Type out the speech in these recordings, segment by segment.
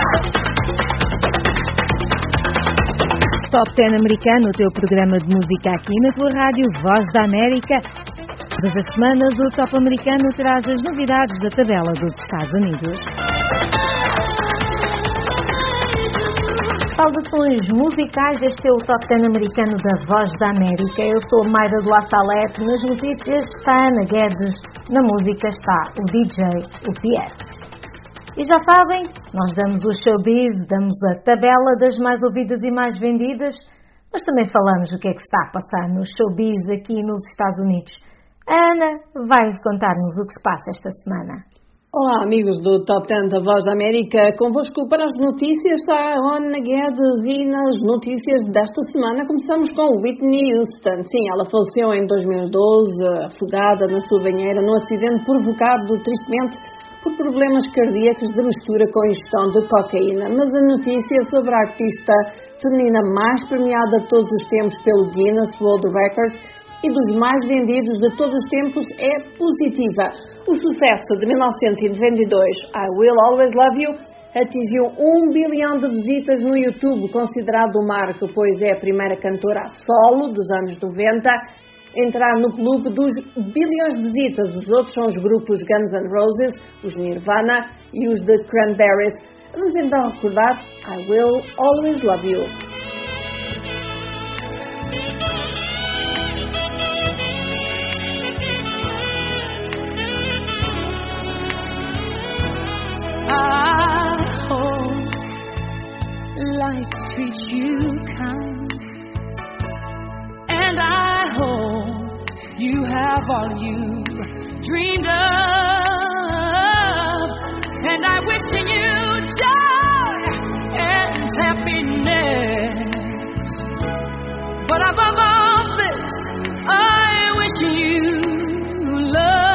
Top 10 americano, o teu programa de música aqui na tua rádio Voz da América. Todas as semanas o Top americano traz as novidades da tabela dos Estados Unidos. Saudações musicais, este é o Top 10 americano da Voz da América. Eu sou a Mayra do La Salete, nas notícias está a Ana Guedes, na música está o DJ, o PS. E já sabem, nós damos o showbiz, damos a tabela das mais ouvidas e mais vendidas, mas também falamos o que é que se está a passar no showbiz aqui nos Estados Unidos. A Ana vai contar-nos o que se passa esta semana. Olá amigos do Top 10 da Voz da América, convosco para as notícias está a Ana Guedes e nas notícias desta semana começamos com Whitney Houston. Sim, ela faleceu em 2012, afogada na sua banheira num acidente provocado tristemente por problemas cardíacos de mistura com ingestão de cocaína. Mas a notícia sobre a artista feminina mais premiada de todos os tempos pelo Guinness World Records e dos mais vendidos de todos os tempos é positiva. O sucesso de 1992, I Will Always Love You, atingiu 1 bilhão de visitas no YouTube, considerado um marco, pois é a primeira cantora a solo dos anos 90 entrar no clube dos bilhões de visitas. Os outros são os grupos Guns N' Roses, os Nirvana e os The Cranberries. Vamos então recordar I Will Always Love You. I hope life treats you kind, and I hope you have all you dreamed of, and I wish you joy and happiness, but above all this, I wish you love.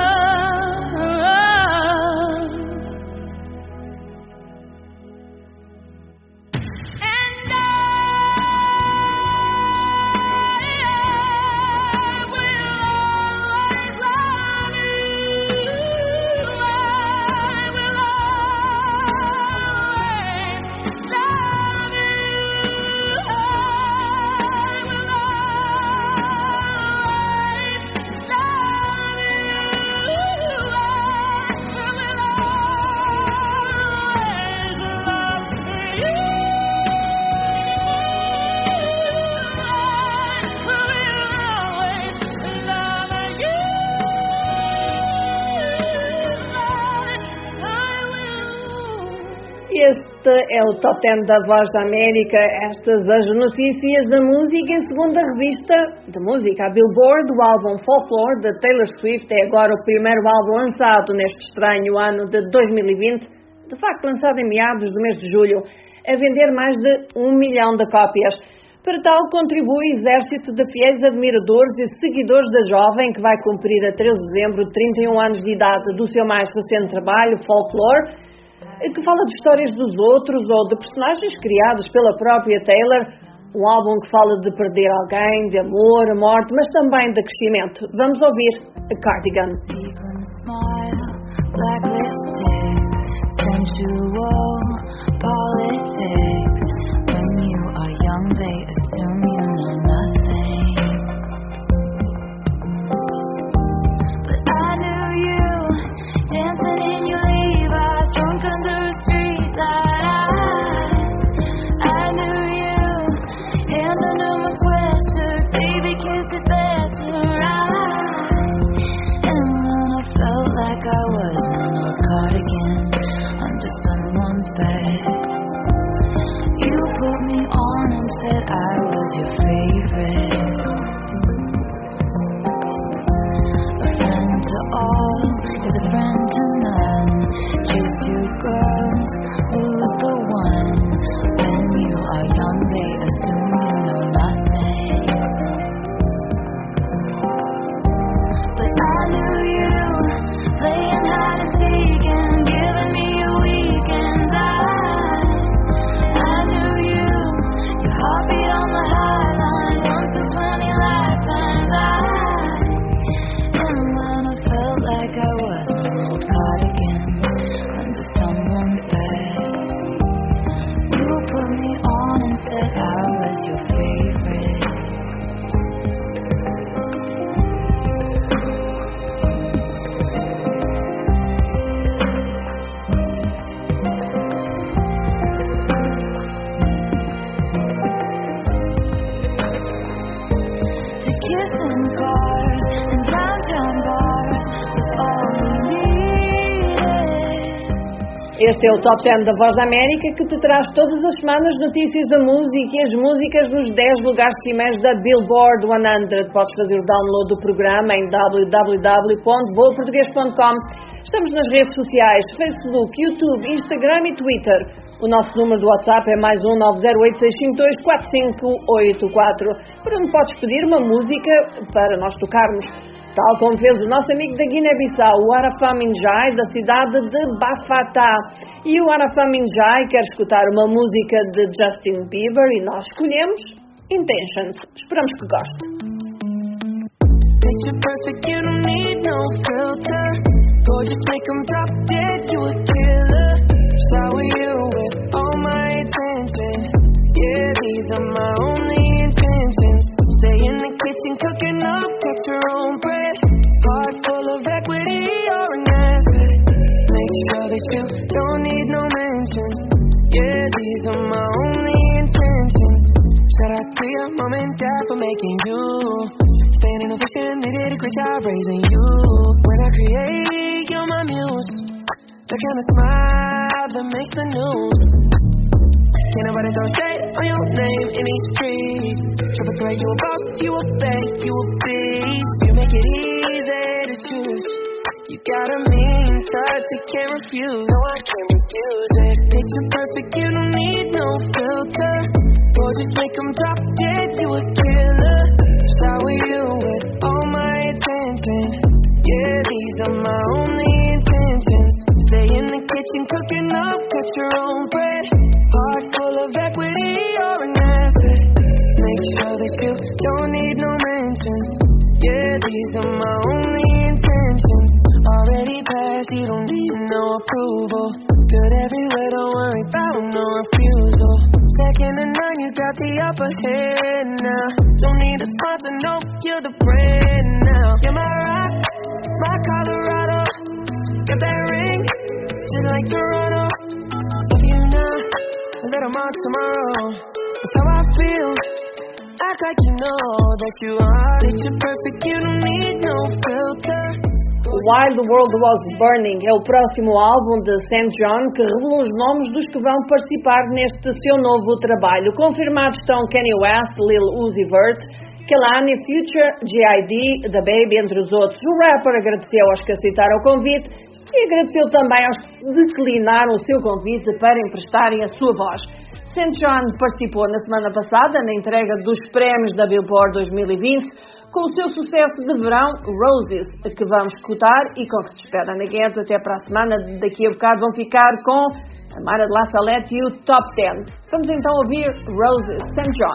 Este é o Top 10 da Voz da América, estas as notícias da música. Em segunda revista de música, a Billboard, o álbum Folklore de Taylor Swift é agora o primeiro álbum lançado neste estranho ano de 2020, de facto lançado em meados do mês de julho, a vender mais de 1 milhão de cópias. Para tal, contribui o exército de fiéis admiradores e seguidores da jovem, que vai cumprir a 13 de dezembro 31 anos de idade, do seu mais recente trabalho, Folklore, que fala de histórias dos outros ou de personagens criados pela própria Taylor. Um álbum que fala de perder alguém, de amor, a morte, mas também de crescimento. Vamos ouvir a Cardigan. You Este é o Top 10 da Voz da América, que te traz todas as semanas notícias da música e as músicas nos 10 lugares cimeiros da Billboard 100. Podes fazer o download do programa em www.boaportugues.com. Estamos nas redes sociais, Facebook, YouTube, Instagram e Twitter. O nosso número do WhatsApp é mais 1-908-652-4584, por onde podes pedir uma música para nós tocarmos. Tal como fez o nosso amigo da Guiné-Bissau, o Arafat Minjai, da cidade de Bafatá. E o Arafat Minjai quer escutar uma música de Justin Bieber e nós escolhemos Intentions. Esperamos que goste. Picture perfect, you don't need no filter. Gorgeous, make 'em drop dead, you a killer. Shower you with all my attention. Yeah, these are my only intentions. Stay in the kitchen, cooking up, get your own bread. Heart full of equity, you're an asset. Make sure that you don't need no mentions. Yeah, these are my only intentions. Shout out to your mom and dad for making you. Staying in a vision, they did a great job raising you. When I create, you're my muse. The kind of smile that makes the news. Can't nobody throw shade on your name in these streets. Triple threat, you a boss, you a bank, you a beast. You make it easy to choose. You got a mean touch, you can't refuse. No, I can't refuse it. Picture perfect, you don't need no filter. Gorgeous, make 'em drop dead, you a killer. Shower you with all my attention. Yeah, these are my only intentions. Stay in the kitchen, cooking up, cut your own bread. Heart full of equity, you're an asset. Make sure that you don't need no mentions. Yeah, these are my only intentions. Already passed, you don't need no approval. Good everywhere, don't worry about no refusal. Second to none, you got the upper hand now. Don't need a sponsor, no, you're the brand now. You're my rock, my Colorado. Got that ring, just like Toronto. Love you now, let 'em out tomorrow. That's how I feel. Act like you know that you are. Picture perfect, you don't need no filter. While the World Was Burning é o próximo álbum de St. John, que revelou os nomes dos que vão participar neste seu novo trabalho. Confirmados estão Kanye West, Lil Uzi Vert, Kehlani, Future, G.I.D., The Baby, entre os outros. O rapper agradeceu aos que aceitaram o convite e agradeceu também aos que declinaram o seu convite para emprestarem a sua voz. St. John participou na semana passada na entrega dos prémios da Billboard 2020 com o seu sucesso de verão, Roses, que vamos escutar e com que se espera na Guedes até para a semana. Daqui a bocado vão ficar com a Mara de La Salette e o Top 10. Vamos então ouvir Roses, St. John.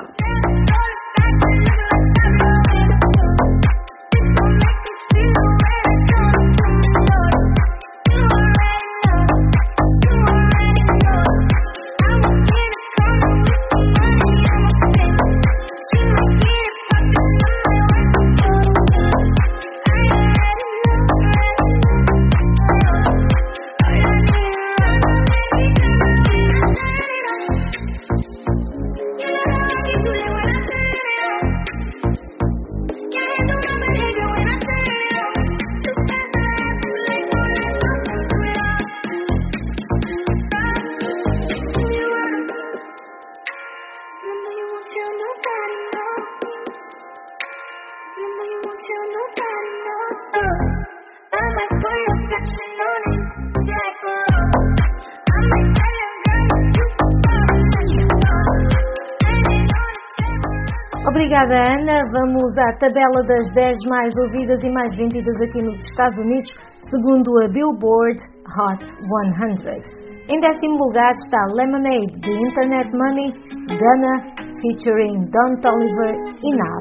Obrigada, Ana. Vamos à tabela das 10 mais ouvidas e mais vendidas aqui nos Estados Unidos, segundo a Billboard Hot 100. Em 10º lugar está Lemonade, de Internet Money, Gunna, featuring Don Toliver e Nav.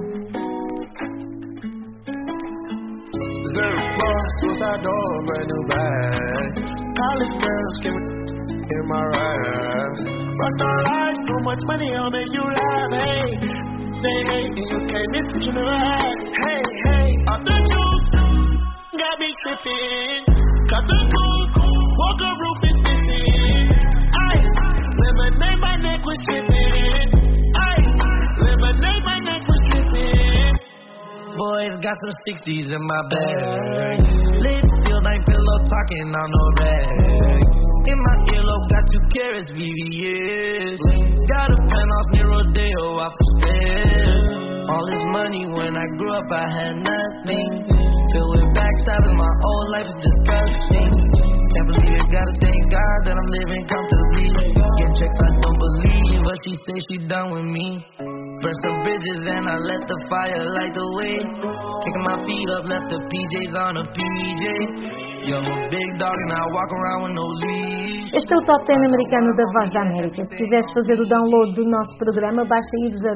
Rockstar life, too much money, I'll make you laugh. Hey, they hate and you can't listen to the rap. Hey, hey, off the juice, got me tripping. Cut the coupe, walker roof is missing. Ice, lemonade, my neck was tripping. Ice, lemonade, my neck was tripping. Boys got some 60s in my bag. Lit, feel like pillow talking on no rag. In my earlobe, got 2 carats, VVS. Got a penthouse near Rodeo, off the stairs. All this money, when I grew up, I had nothing. Filled with backstabbing, my whole life is disgusting. Can't believe it, gotta thank God that I'm living comfortably. Get checks I don't believe, but she say she done with me. Burn some bridges and I let the fire light the way. Kicking my feet up, left the PJs on a PJ. Yo, I'm a big dog and I walk around with no leash. Este é o Top 10 americano da Voz da América. Se quiseres fazer o download do nosso programa, basta ir a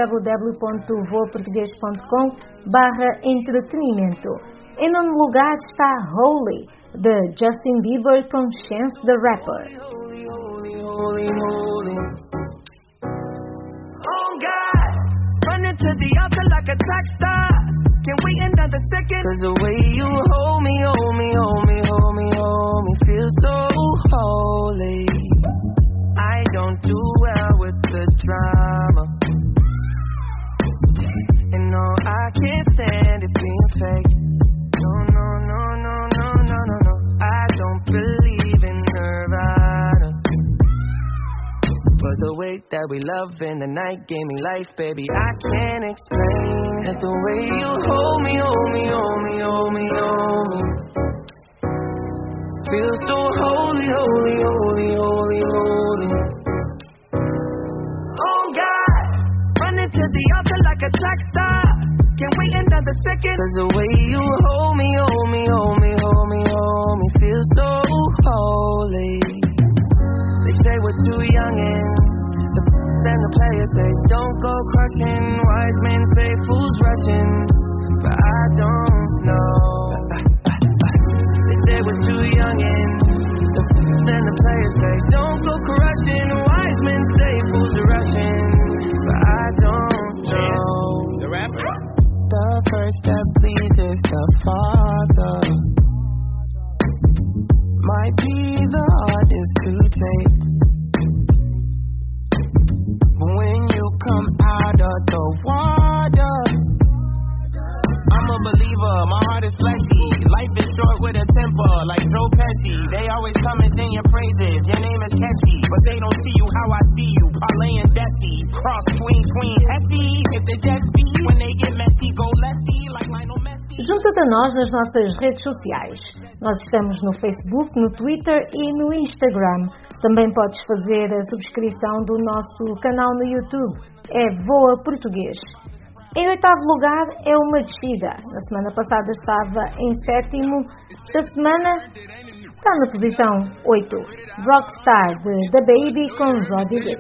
www.voaportugues.com/entretenimento. Em nono lugar está Holy, de Justin Bieber com Chance the Rapper. Holy. Oh God, running to the altar like a track star. Can't wait another second. Cause the way you hold me feels so holy. I don't do well with the drama. And no, I can't stand it being fake. No. I don't believe in Nirvana. But the way that we love in the night gave me life, baby, I can't explain it. The way you hold me feels so holy. Oh God, running to the altar like a track star. Can't wait another second. Cause the way you hold me feels so holy. They say we're too young and the players say don't go crushing. Wise men say fools rushing, but I don't know. They say we're too young and the players say don't go crushing. Wise men say fools are rushing, but I don't know. The rapper. The first that pleases the Father might be the hardest to take. When you come out of the water, I'm a believer, my heart is fleshy. Life is short with a temper, like Joe Pesci. They always come and sing your praises, your name is catchy. But they don't see you how I see you, parlay and Desi. Cross queen, Effie. If they just be, when they get messy, go lefty, like Lionel Messi. Junta-te a nós nas nossas redes sociais. Nós estamos no Facebook, no Twitter e no Instagram. Também podes fazer a subscrição do nosso canal no YouTube. É Voa Português. Em oitavo lugar é uma descida. Na semana passada estava em sétimo. Esta semana está na posição 8. Rockstar de The Baby com Roddy Ricch.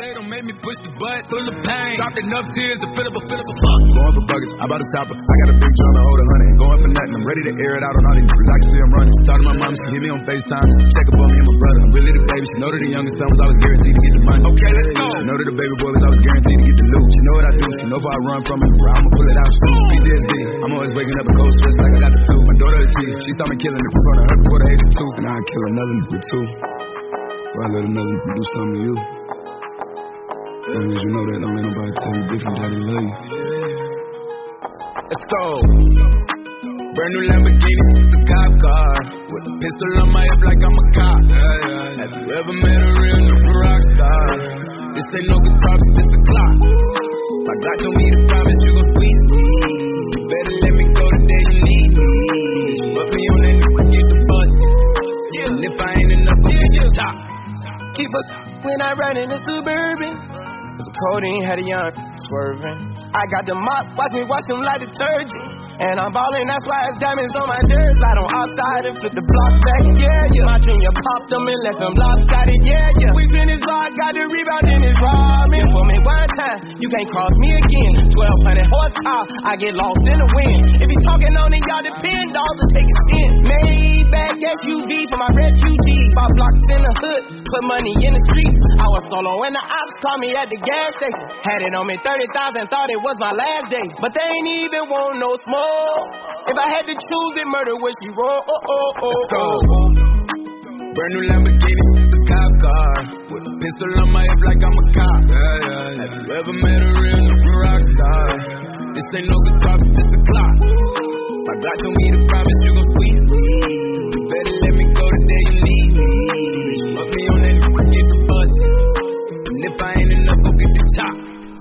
Going for buggers, I bought a chopper. I got a big drum to hold 100. Going for nothing, I'm ready to air it out on all these niggas. I can see I'm running. She talked to my mom, she hit me on FaceTime. She check up on me and my brother. I'm really the baby. She know that the youngest son was always guaranteed to get the money. Okay, let's go. She know that the baby boy was always guaranteed to get the loot. She know what I do. She know if I run from it, I'ma pull it out. PTSD. I'm always waking up a cold sweats like I got the flu. My daughter the chief. She saw me killing it in front of her before the age of 2. And I'd kill another nigga too. Or I let another nigga do something to you. As long as you know that, don't let nobody tell you different how they love you. Let's go. Brand new Lamborghini, the cop car. With a pistol on my hip like I'm a cop. Have you ever met a real nigga rock star? This ain't no guitar, but this a clock. My God told me to promise you gon' squeeze me. You better let me go the day you need me. Put me on that nigga, get the bus. And if I ain't enough, I'll get your top. Keep up when I ride in the Suburban. The codeine had a young swerving. I got the mop, watch me wash them like detergent. And I'm ballin', that's why it's diamonds on my jersey. Slide on outside and flip the block back, yeah. My junior popped them and left them lopsided, yeah. We spin his block, got the rebound in his robbing. For me one time, you can't cross me again. 1200 horsepower, I get lost in the wind. If he talking on it, y'all depend, dolls will take a spin. Maybach SUV for my refugee. 5 blocks in the hood, put money in the street. I was solo when the ops called me at the gas station. Had it on me 30,000, thought it was my last day. But they ain't even want no smoke. If I had to choose it, murder would she roll? Let's go. Brand new Lamborghini, the cop car. With a pistol on my hip like I'm a cop. Have you ever met a real nigga rock star? This ain't no guitar, but this a clock. My God told me to promise you gon' squeeze me. You better let me go the day you need me.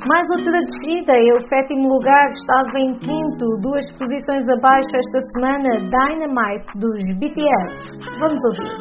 Mais outra descida, o 7º lugar estava em 5º, 2 posições abaixo esta semana, Dynamite dos BTS. Vamos ouvir.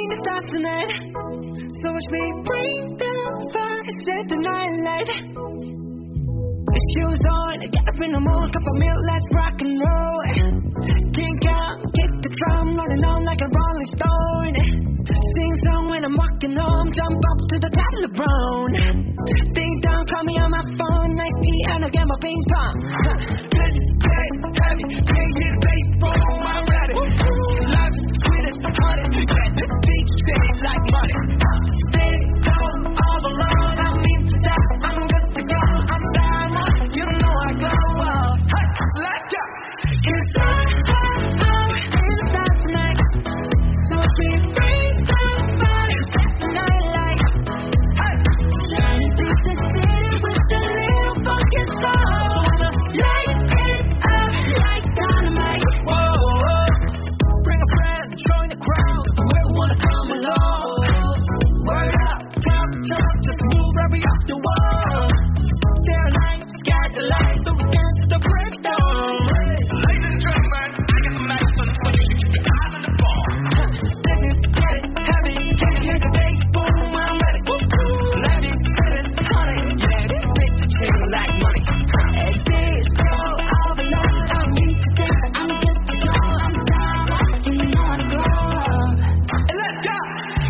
Shoes on, get up in the morning, cup of milk, let's rock and roll. Kink out, kick the drum, rolling on like a rolling stone. Sing song when I'm walking home, jump up to the top of the brown. Ding dong, call me on my phone, nice piano, get my ping pong. Heavy, can't get bass, boom, I'm ready. Life is sweet as honey, yeah, this beach tastes like money. Stay strong, all alone, I mean to die, I'm good to go, I'm diamond, you know I go well. Hey, let's go. It's hot in the stars tonight, so be free to find the night light. Hey, shining through the city with a little funky soul. Light it up like dynamite. Whoa, bring a friend, join the crowd. Whoever wanna come along. Word up, top, just move right off the wall. They're like sky's the light, so we dance to the breakdown. Ladies and gentlemen, I got the medicine for you. Keep your eyes on the ball. This is get it heavy, can you hear the bass? Boom, I'm ready. Let me spit it, honey. Yeah, this bitch is chilling like money. Hey, this girl, all the love I need to dance. I'm good to go, I'm tired, you know how to go. And let's go.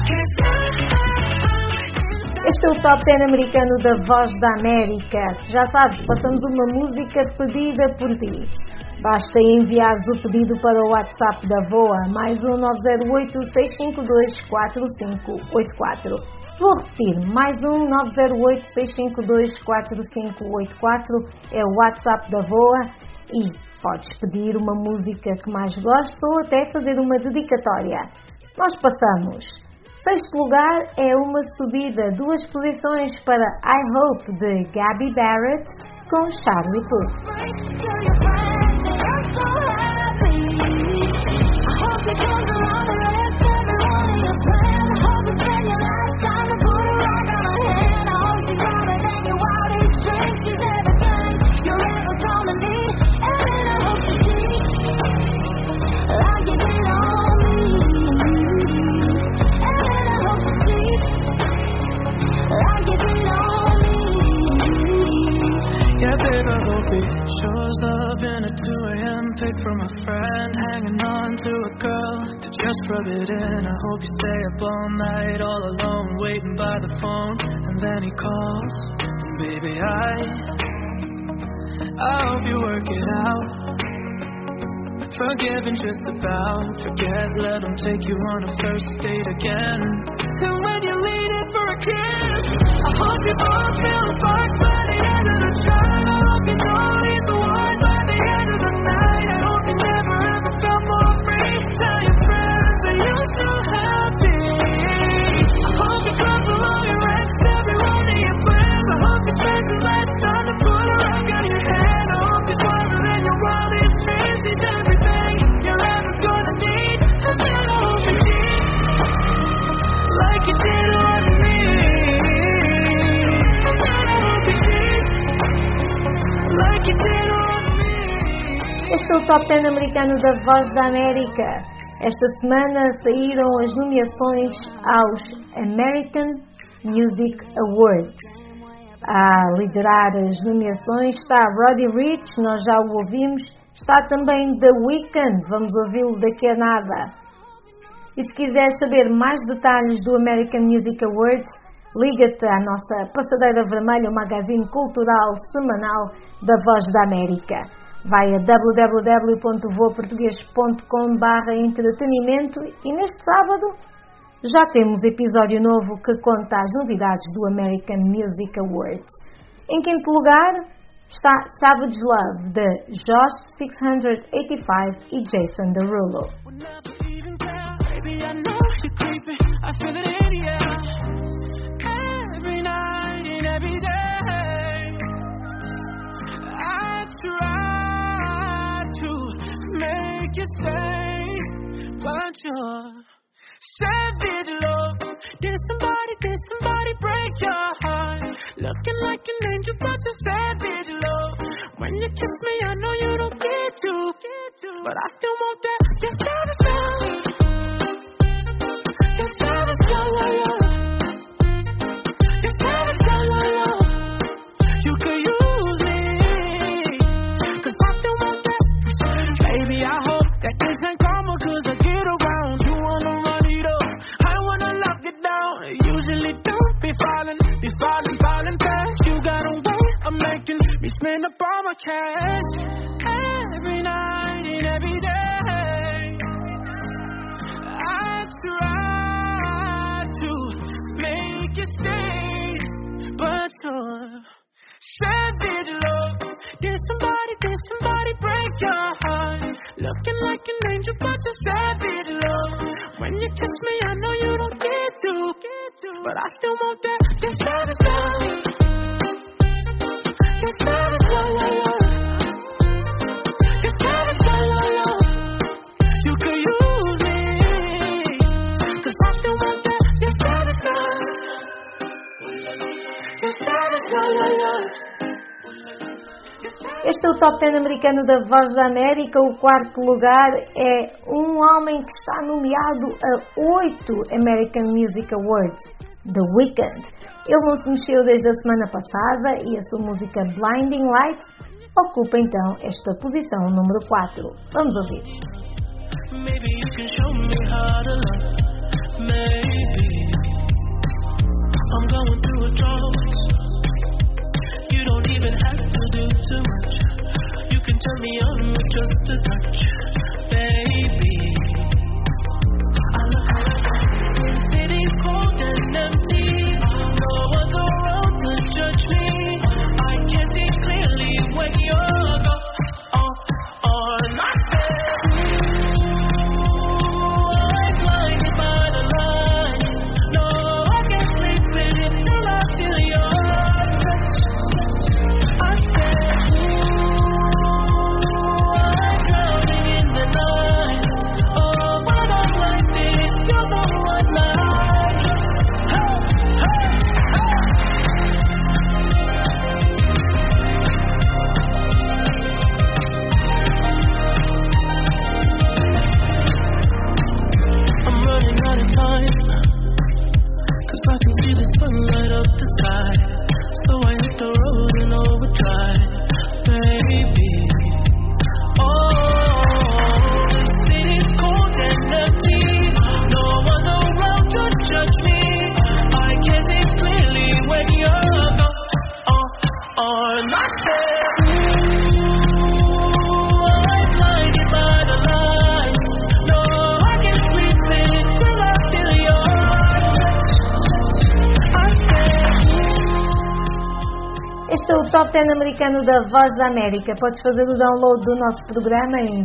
Este é o Top 10 americano da Voz da América. Já sabes, passamos uma música pedida por ti. Basta enviares o pedido para o WhatsApp da VOA, mais 908-652-4584. Vou repetir, mais 908-652-4584 é o WhatsApp da VOA e podes pedir uma música que mais gostes ou até fazer uma dedicatória. Nós passamos. 6º lugar é uma subida, 2 posições para I Hope de Gabby Barrett com Charlie Puth. Shows up in a 2 a.m. pic from a friend, hanging on to a girl to just rub it in. I hope you stay up all night, all alone, waiting by the phone. And then he calls, and baby, I hope you work it out. Forgive and just about forget, let him take you on a first date again. And when you lean in for a kiss, I hope you both feel the sparks by the end of the drive. I hope you know he's the one by the end of the night. I hope you never ever felt more free. Tell your friends that you're so happy. I hope you crumble all your ex, every one of your plans. I hope you spend the last time to put a rock on your head. I hope you're smarter than your wildest dreams. He's everything you're ever gonna need. And then I hope you cheat like you did on me. And then I hope you cheat like you did on me. Este é o Top 10 americano da Voz da América. Esta semana saíram as nomeações aos American Music Awards. A liderar as nomeações está Roddy Ricch, nós já o ouvimos. Está também The Weeknd, vamos ouvi-lo daqui a nada. E se quiseres saber mais detalhes do American Music Awards, liga-te à nossa Passadeira Vermelha, o magazine cultural semanal da Voz da América. Vai a www.voaportugues.com/entretenimento e neste sábado já temos episódio novo que conta as novidades do American Music Awards. Em 5º lugar está Savage Love, de Josh 685 e Jason Derulo. Savage love, did somebody break your heart? Looking like an angel, but you're but I still want that. Your savage love. Your savage love, love. Your savage love, love. You could use me, 'cause I still want that. Baby, I hope that this ain't karma, 'cause I get around. You wanna run it up, I wanna lock it down. Usually don't be falling fast. You got a way of making me spend up all my cash. Every night and every day, I try to make you stay, but you're savage love. Did somebody break your heart? Looking like an angel, but you're savage love. When you kiss me, I know you don't get to, but I still want that. Your savage love. Your savage love, love. Your savage love, love. You could use me, 'cause I still want that. Your savage love. Your savage love, love. Este é o Top 10 americano da Voz da América. O quarto lugar é um homem que está nomeado a 8 American Music Awards, The Weeknd. Ele não se mexeu desde a semana passada e a sua música Blinding Lights ocupa então esta posição número 4. Vamos ouvir. Maybe you can show me how to love. Maybe I'm going through a drought. You don't even have to do too much. You can turn me on with just a touch, baby. I look around, the city's cold and empty. No one's around to judge me. I can see clearly when you're gone. My I'm blinded by the light. No, I can't sleep until I feel your touch. I said, I'm drowning in the night. Oh, when I'm like this, you're the one like. Hey, hey, hey. I'm running out of time, 'cause I can see the sunlight up the sky. So I hit the road in overdrive, baby. Oh, the city's cold and empty. No one's around to judge me. I can see clearly when you're gone. I said, I'm blinded by the light. No, I can't sleep until I feel your touch. I said, Este é o Top 10 americano da Voz da América. Podes fazer o download do nosso programa em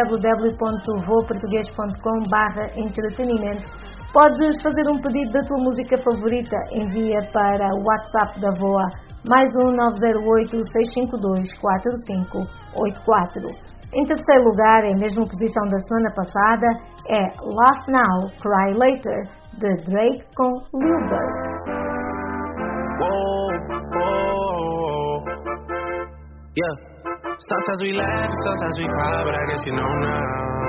www.voaportugues.com/entretenimento. Podes fazer um pedido da tua música favorita. Envia para o WhatsApp da VOA +1 908 652 4584. Em terceiro lugar, em mesma posição da semana passada, é Laugh Now, Cry Later, de Drake com Lil Durk. Whoa, whoa, yeah. Sometimes we laugh, sometimes we cry, but I guess you know now,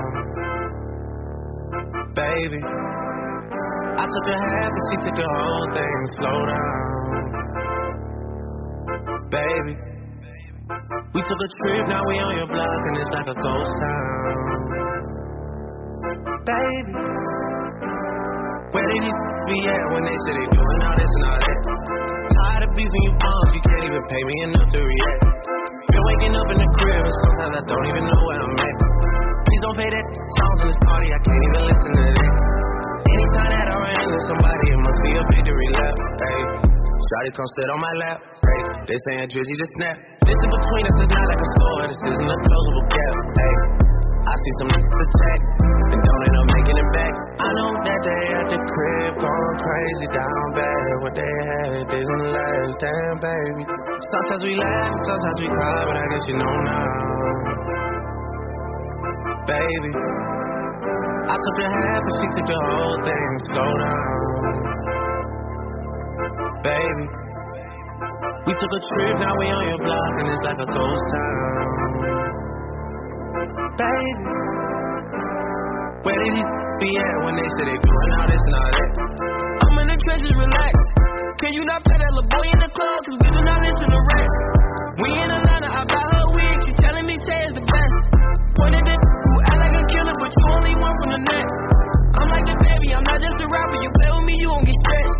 baby. I took a half and she took the whole thing. Slow down, baby. We took a trip, now we on your block and it's like a ghost town, baby. Where did these be at when they say they doing all this and all that? Tired of beefing you bums, you can't even pay me enough to react. Been waking up in the crib and sometimes I don't even know where I'm at. Please don't play that songs in this party, I can't even listen to that. Anytime that I run into somebody, it must be a victory lap, hey. Shawty come sit on my lap, hey. They saying Drizzy to snap. This in between us is not like a store, this isn't a closable gap, hey. I see some niggas attack and don't end up making it back. I know that they at the crib going crazy down bad. What they had didn't last, damn baby. Sometimes we laugh, sometimes we cry, but I guess you know now, baby. I took a half and she took the whole thing. Slow down, baby. We took a trip, now we on your block and it's like a ghost town, baby. Where did these be at when they say they doing all this and all that? I'm in the trenches, relax. Can you not play that little boy in the club? Cause we do not listen to rats. We in Atlanta, I buy her wig. She telling me Tay is the best. Pointed at you, act like a killer, but you only one from the net. I'm like the baby, I'm not just a rapper. You play with me, you gon' get stretched.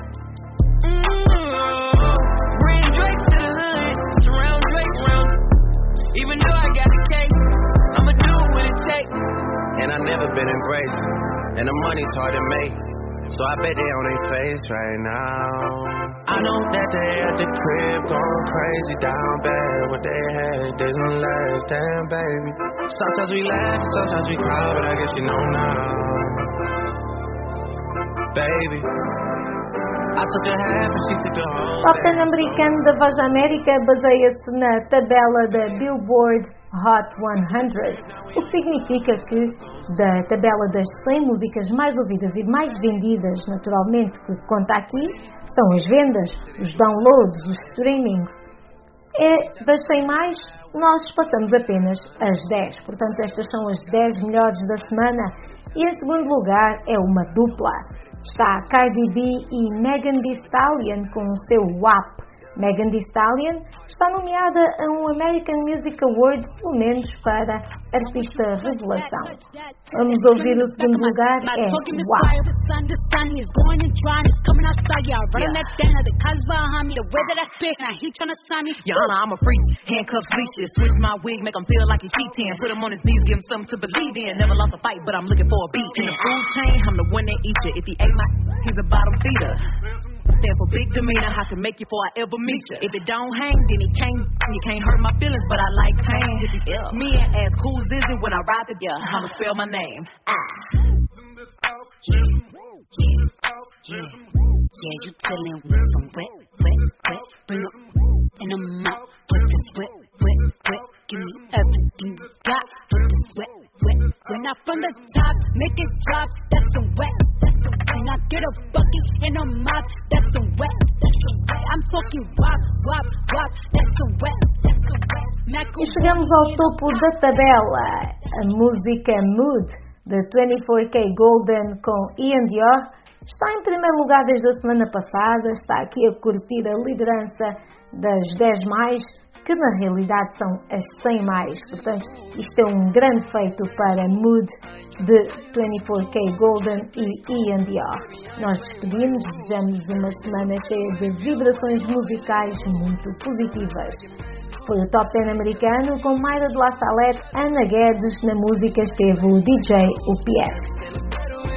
Bring Drake to the hood, surround Drake round. Even though I got the case, I'ma do what it takes. And I never been embraced, and the money's hard to make. So I bet they on their face right now. I know that they at the crib going crazy down bad. What they had didn't last, damn baby. Sometimes we laugh, sometimes we cry, but I guess you know now. Baby, I took a half and she took the whole. O Top 10 americano da Voz da América baseia-se na tabela da Billboard Hot 100, o que significa que da tabela das 100 músicas mais ouvidas e mais vendidas, naturalmente, que conta aqui, são as vendas, os downloads, os streamings. Das 100 mais, nós passamos apenas as 10. Portanto, estas são as 10 melhores da semana. E em segundo lugar é uma dupla. Está Cardi B e Megan Thee Stallion com o seu WAP. Megan Thee Stallion está nomeada a um American Music Award, pelo menos para Artista Revelação. Vamos ouvir o segundo lugar, é WAP. I'm a freak, handcuffs, leashes, switch my wig, make him feel like he's cheating. Put him on his knees, give him something to believe in. Never lost a fight, but I'm looking for a beat. In the food chain, I'm the one that eats it. If he ate my, he's a bottom feeder. Stand for big demeanor, I can make you before I ever meet you. If it don't hang, then he can't. You can't hurt my feelings, but I like pain. Me and ask who's is it when I ride together. I'ma spell my name. Yeah, you chillin' with some wet. Bring up in the mouth, put this wet. Give me everything you got, put this wet. Not from the top, make it drop. That's some wet. And I get a bucket and a mop. That's some wet. I'm talking wop. That's some wet. E chegamos ao topo da tabela. A música Mood de 24K Golden com Ian Dior está em primeiro lugar desde a semana passada. Está aqui a curtir a liderança das 10 mais, que na realidade são as 100 mais. Portanto, isto é um grande feito para Mood de 24K Golden e Ian Dior. Nós despedimos, desejamos uma semana cheia de vibrações musicais muito positivas. Foi o Top 10 americano com Mayra de La Salette, Ana Guedes, na música esteve o DJ UPS.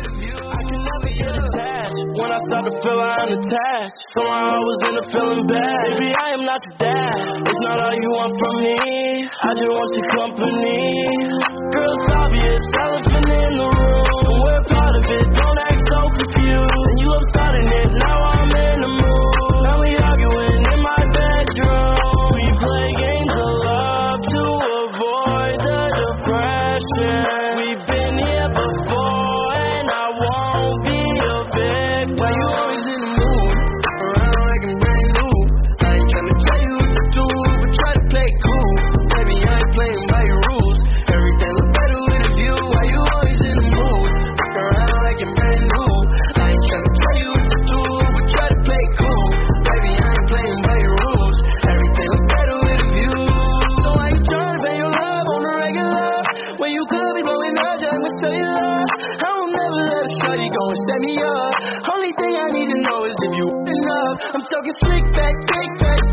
When I start to feel I'm attached, somehow I was in a feeling bad. Baby, I am not your dad. It's not all you want from me. I just want your company. Girl, it's obvious, elephant in the room. We're part of it, don't act so confused. And you love starting it, now I'm in the mood. Now we arguing in my bedroom. We play games of love to avoid the depression. We've been here before, and I won't be a bit. Why you always in the mood? Around like I'm brand new. I ain't tryna tell you what to do, but try to play cool. Baby, I ain't playing by your rules. Everything look better with a view. Why you always in the mood? Around like I'm brand new. I ain't tryna tell you what to do, but try to play cool. Baby, I ain't playing by your rules. Everything look better with a view. So why you tryna pay your love on the regular? When you could be blowing up, just to tell you love. I will never let a shawty go and set me up. Only thing I need to know is if you enough. I'm talking slick back, kick back,